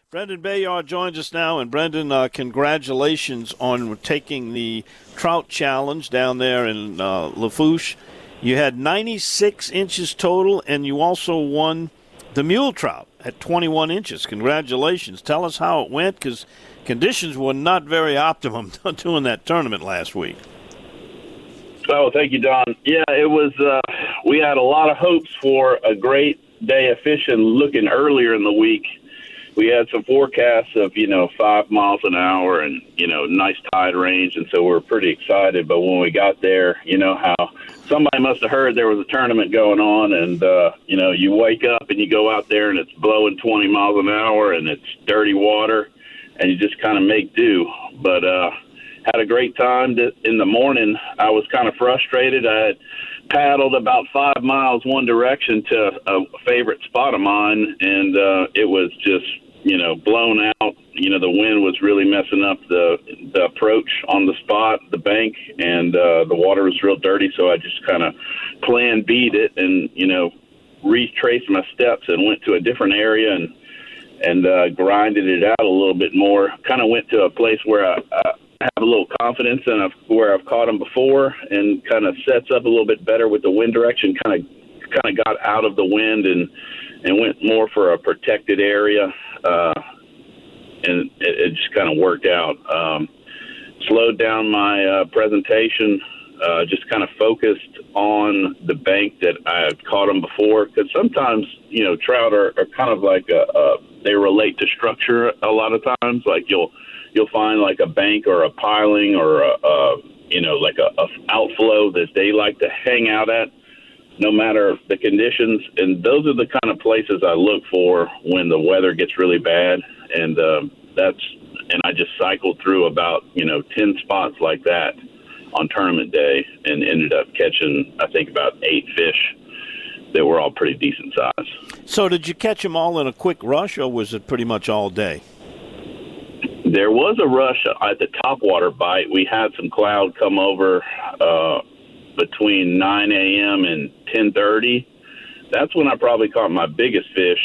Brendan Bayard joins us now, and Brendan, congratulations on taking the trout challenge down there in Lafourche. You had 96 inches total, and you also won the mule trout at 21 inches. Congratulations. Tell us how it went, because conditions were not very optimum doing that tournament last week. Oh, thank you, Don. Yeah, it was. We had a lot of hopes for a great day of fishing looking earlier in the week. We had some forecasts of, 5 miles an hour and, nice tide range. And so we were pretty excited. But when we got there, how somebody must have heard there was a tournament going on. And, you wake up and you go out there and it's blowing 20 miles an hour and it's dirty water and you just kind of make do. But had a great time. In the morning, I was kind of frustrated. I had paddled about 5 miles one direction to a favorite spot of mine, and it was just, blown out. The wind was really messing up the approach on the spot, the bank, and the water was real dirty, so I just kind of plan B'd it and, retraced my steps and went to a different area and grinded it out a little bit more. Kind of went to a place where I have a little confidence in where I've caught them before, and kind of sets up a little bit better with the wind direction. Kind of got out of the wind and went more for a protected area, and it just kind of worked out. Slowed down my presentation, just kind of focused on the bank that I had caught them before, because sometimes trout are kind of like they relate to structure a lot of times. Like you'll find like a bank or a piling or like a outflow that they like to hang out at, no matter the conditions. And those are the kind of places I look for when the weather gets really bad. And I just cycled through about 10 spots like that on tournament day and ended up catching, I think, about 8 fish that were all pretty decent size. So did you catch them all in a quick rush, or was it pretty much all day? There was a rush at the topwater bite. We had some cloud come over between 9 a.m. and 10:30. That's when I probably caught my biggest fish.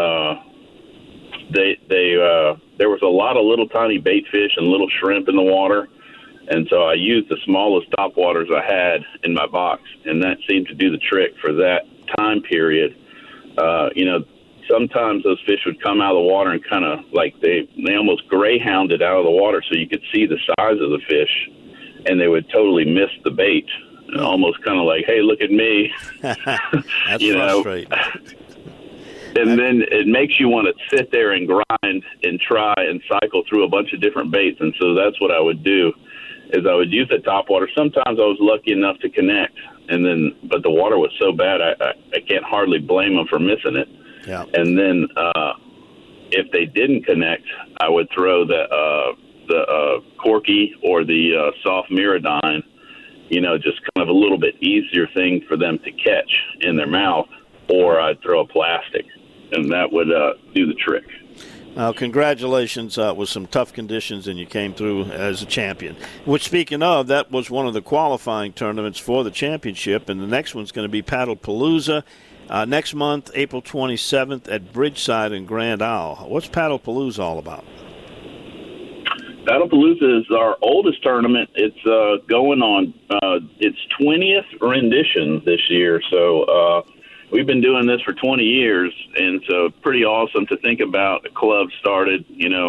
There was a lot of little tiny bait fish and little shrimp in the water, and so I used the smallest topwaters I had in my box, and that seemed to do the trick for that time period. Sometimes those fish would come out of the water and kind of like they almost greyhounded out of the water so you could see the size of the fish, and they would totally miss the bait. Almost kind of like, hey, look at me. That's frustrating. And then it makes you want to sit there and grind and try and cycle through a bunch of different baits. And so that's what I would do, is I would use the topwater. Sometimes I was lucky enough to connect, but the water was so bad I can't hardly blame them for missing it. Yeah. And then if they didn't connect, I would throw the corky or the soft Miradyne, just kind of a little bit easier thing for them to catch in their mouth, or I'd throw a plastic, and that would do the trick. Well, congratulations. With some tough conditions, and you came through as a champion. Which, speaking of, that was one of the qualifying tournaments for the championship, and the next one's going to be Paddlepalooza next month, April 27th at Bridgeside in Grand Isle. What's Paddlepalooza all about? Paddlepalooza is our oldest tournament. It's going on its 20th rendition this year, so we've been doing this for 20 years, and so pretty awesome to think about. A club started,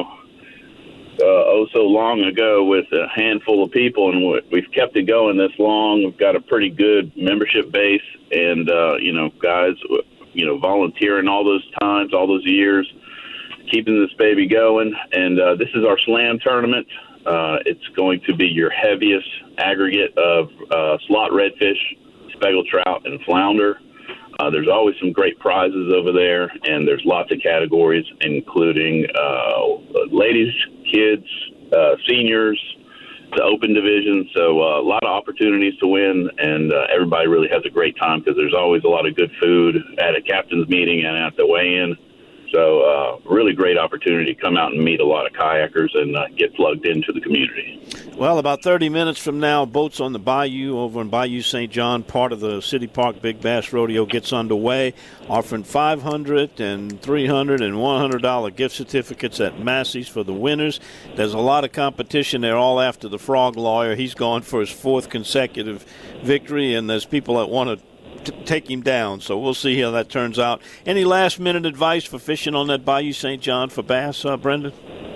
so long ago with a handful of people, and we've kept it going this long. We've got a pretty good membership base, and guys, volunteering all those times, all those years, keeping this baby going. And this is our slam tournament. It's going to be your heaviest aggregate of slot redfish, speckled trout, and flounder. There's always some great prizes over there, and there's lots of categories, including ladies, kids, seniors, the open division. So a lot of opportunities to win, and everybody really has a great time because there's always a lot of good food at a captain's meeting and at the weigh-in. So really great opportunity to come out and meet a lot of kayakers and get plugged into the community. Well, about 30 minutes from now, boats on the bayou over in Bayou St. John, part of the City Park Big Bass Rodeo, gets underway, offering $500 and $300 and $100 gift certificates at Massey's for the winners. There's a lot of competition there, all after the Frog Lawyer. He's gone for his 4th consecutive victory, and there's people that want to take him down. So we'll see how that turns out. Any last-minute advice for fishing on that Bayou St. John for bass, Brendan?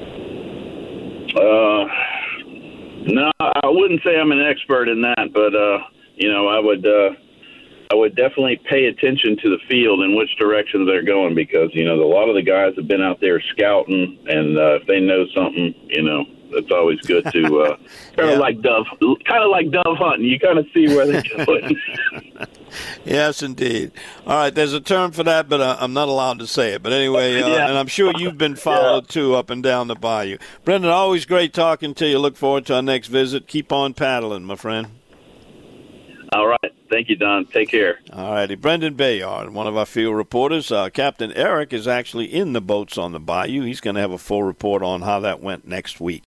No, I wouldn't say I'm an expert in that, but I would definitely pay attention to the field and which direction they're going, because a lot of the guys have been out there scouting, and if they know something, it's always good to kind of like dove hunting. You kind of see where they're going. Yes, indeed. All right, there's a term for that, but I'm not allowed to say it. But anyway, and I'm sure you've been followed, too, up and down the bayou. Brendan, always great talking to you. Look forward to our next visit. Keep on paddling, my friend. All right. Thank you, Don. Take care. All righty. Brendan Bayard, one of our field reporters. Captain Eric is actually in the boats on the bayou. He's going to have a full report on how that went next week.